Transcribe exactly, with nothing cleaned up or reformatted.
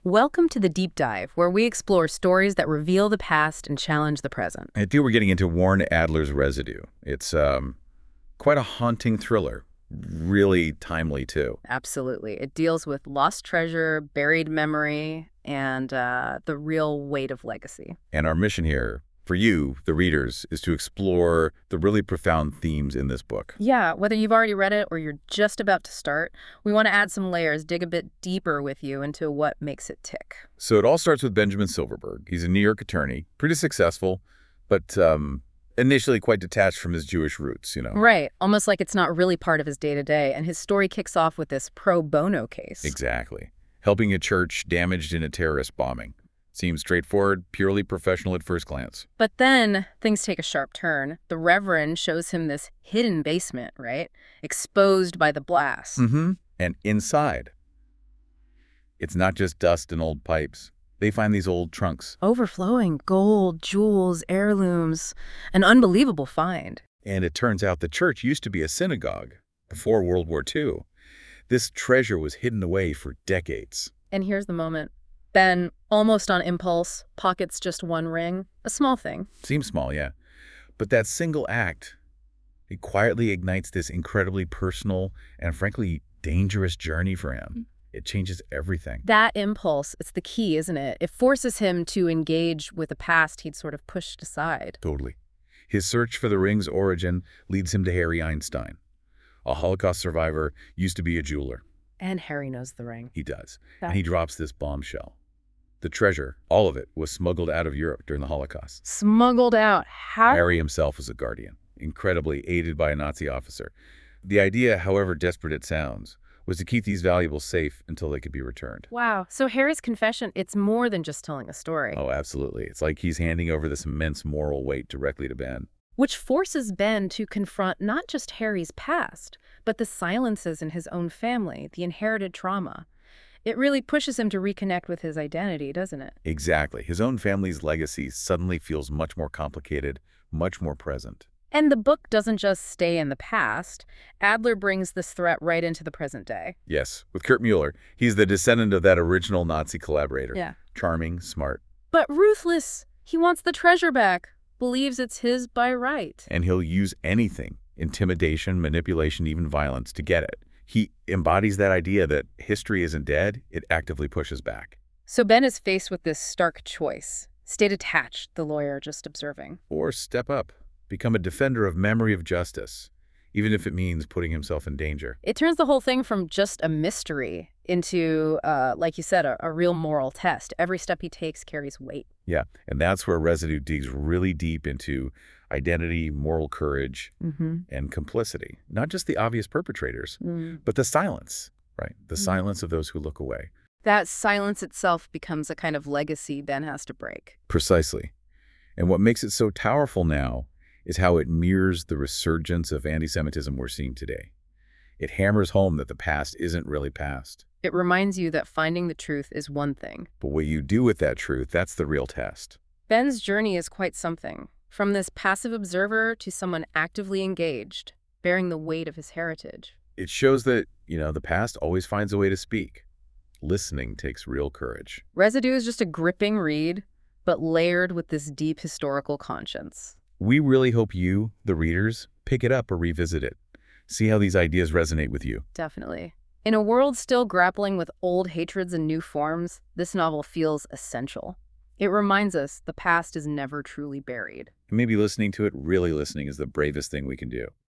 Welcome to the Deep Dive, where we explore stories that reveal the past and challenge the present. I think we're getting into Warren Adler's Residue. It's um, quite a haunting thriller, really timely, too. Absolutely. It deals with lost treasure, buried memory, and uh, the real weight of legacy. And our mission here, for you, the readers, is to explore the really profound themes in this book. Yeah, whether you've already read it or you're just about to start, we want to add some layers, dig a bit deeper with you into what makes it tick. So it all starts with Benjamin Silverberg. He's a New York attorney, pretty successful, but um, initially quite detached from his Jewish roots, you know. Right, almost like it's not really part of his day-to-day, and his story kicks off with this pro bono case. Exactly. Helping a church damaged in a terrorist bombing. Seems straightforward, purely professional at first glance. But then things take a sharp turn. The Reverend shows him this hidden basement, right? Exposed by the blast. Mm-hmm. And inside, it's not just dust and old pipes. They find these old trunks. Overflowing gold, jewels, heirlooms. An unbelievable find. And it turns out the church used to be a synagogue before World War Two. This treasure was hidden away for decades. And here's the moment. Ben, almost on impulse, pockets just one ring. A small thing. Seems small, yeah. But that single act, it quietly ignites this incredibly personal and frankly dangerous journey for him. It changes everything. That impulse, it's the key, isn't it? It forces him to engage with a past he'd sort of pushed aside. Totally. His search for the ring's origin leads him to Harry Einstein. A Holocaust survivor, used to be a jeweler. And Harry knows the ring. He does. That And he drops this bombshell. The treasure, all of it, was smuggled out of Europe during the Holocaust. Smuggled out. How? Harry himself was a guardian, incredibly aided by a Nazi officer. The idea, however desperate it sounds, was to keep these valuables safe until they could be returned. Wow. So Harry's confession, it's more than just telling a story. Oh, absolutely. It's like he's handing over this immense moral weight directly to Ben. Which forces Ben to confront not just Harry's past, but the silences in his own family, the inherited trauma. It really pushes him to reconnect with his identity, doesn't it? Exactly. His own family's legacy suddenly feels much more complicated, much more present. And the book doesn't just stay in the past. Adler brings this threat right into the present day. Yes, with Kurt Mueller, he's the descendant of that original Nazi collaborator. Yeah. Charming, smart. But ruthless. He wants the treasure back. Believes it's his by right. And he'll use anything, intimidation, manipulation, even violence, to get it. He embodies that idea that history isn't dead, it actively pushes back. So Ben is faced with this stark choice. Stay detached, the lawyer just observing. Or step up, become a defender of memory of justice, even if it means putting himself in danger. It turns the whole thing from just a mystery into, uh, like you said, a, a real moral test. Every step he takes carries weight. Yeah, and that's where Residue digs really deep into identity, moral courage, Mm-hmm. and complicity. Not just the obvious perpetrators, Mm. but the silence, right? The Mm. silence of those who look away. That silence itself becomes a kind of legacy Ben has to break. Precisely. And what makes it so powerful now is how it mirrors the resurgence of anti-Semitism we're seeing today. It hammers home that the past isn't really past. It reminds you that finding the truth is one thing. But what you do with that truth, that's the real test. Ben's journey is quite something. From this passive observer to someone actively engaged, bearing the weight of his heritage. It shows that, you know, the past always finds a way to speak. Listening takes real courage. Residue is just a gripping read, but layered with this deep historical conscience. We really hope you, the readers, pick it up or revisit it. See how these ideas resonate with you. Definitely. In a world still grappling with old hatreds and new forms, this novel feels essential. It reminds us the past is never truly buried. And maybe listening to it, really listening, is the bravest thing we can do.